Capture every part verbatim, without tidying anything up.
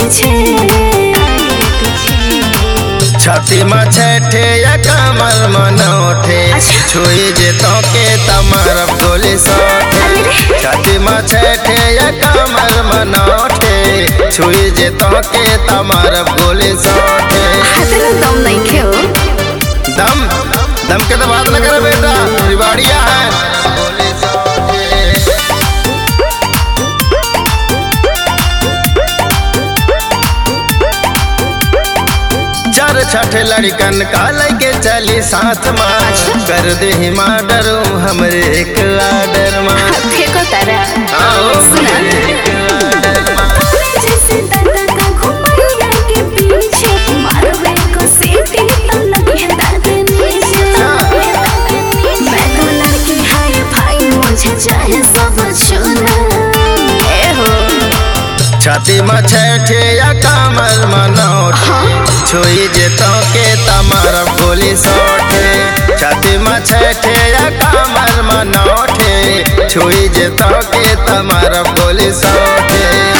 पीछे आगे पीछे। छाती में छठे या कमर मनोठे छुई जे तो के तमर गोली सोठे। छाती में छठे या कमर मनोठे छुई जे तो के तमर गोली सोठे। दम नहीं खेओ दम दम के तो बात न करे बेटा, रिवाड़िया है। जर छठ लड़कन का लेके चली साथ में कर दे हिमा डरू हमरे एक आडर मां फेंको तारा आओ सुना जैसे दादा का घुमैया के पीछे मारवे को सीटी तो लगी है दादे नीचे। मैं तो लड़की हाय भाई मुझे चाहे सब छूना ए हो। छाती में छठे या कमर मनोठे छुई जे तो के तमर गोली सोठे। छाती में छठे या कमर मनोठे छुई जे तो के तमर गोली सोठे।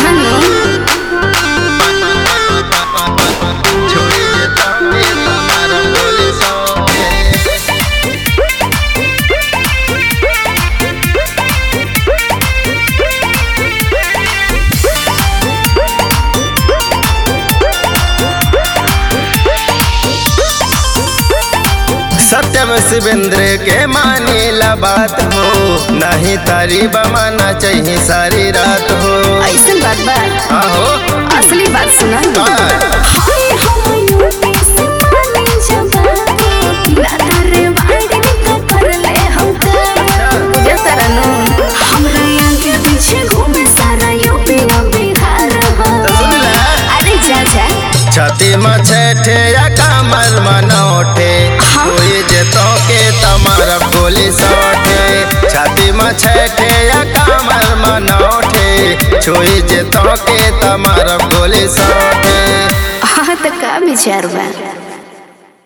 छुई जे तो के तमर गोली सोठे। सत्यम शिवेंद्र के मानी ला बात हो नहीं तारी बमाना चाहिए सारी रात हो। ऐसा बात बात आहो असली बात सुना हाय हम यूपी से माने जवानी ना करे वाड़ी का कर ले हम ये तरनो हमरा आगे पीछे घूमे सारा यूपी और बिहार हो। सुन ले अरे जा जा छाती में छठे या कमर मनोठे छुई जे तो के तमर गोली सोठे। छाती में छठे या कमर मनोठे छुई जे तो के तमर गोली सोठे। हाँ तो का विचार बा।